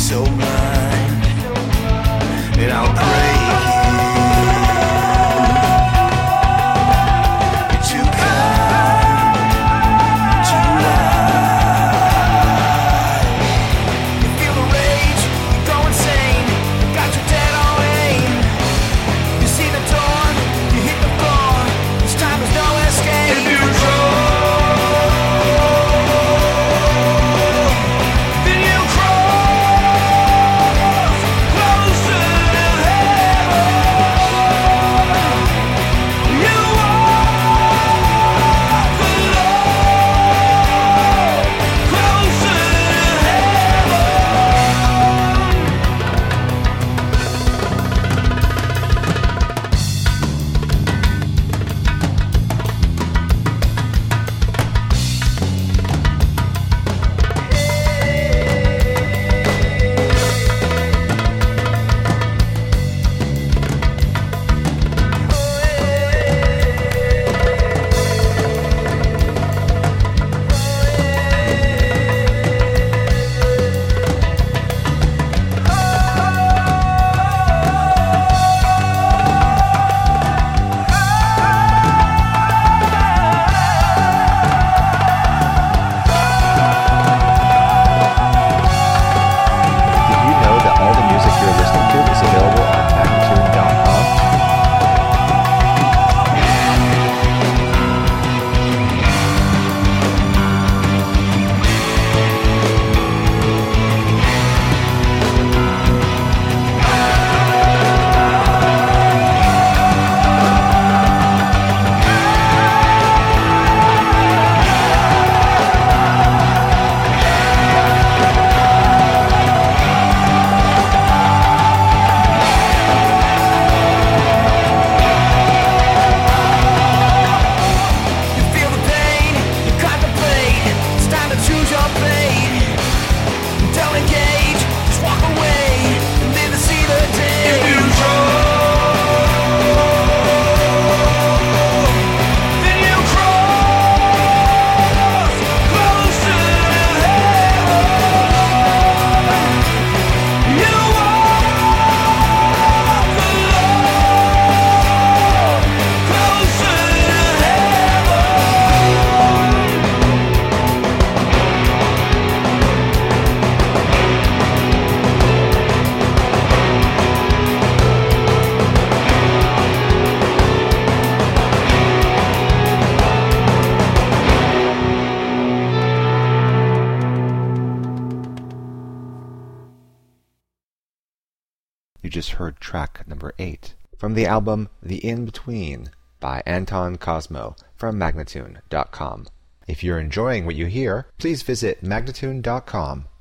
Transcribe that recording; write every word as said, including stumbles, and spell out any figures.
so blind, and I'll break you. You're too kind, too wide. You feel the rage, you go insane, got you dead on aim. You see the door, you hit the floor, this time there's no escape. If you You just heard track number eight from the album The In-Between by Anton Cosmo from Magnatune dot com. If you're enjoying what you hear, please visit Magnatune dot com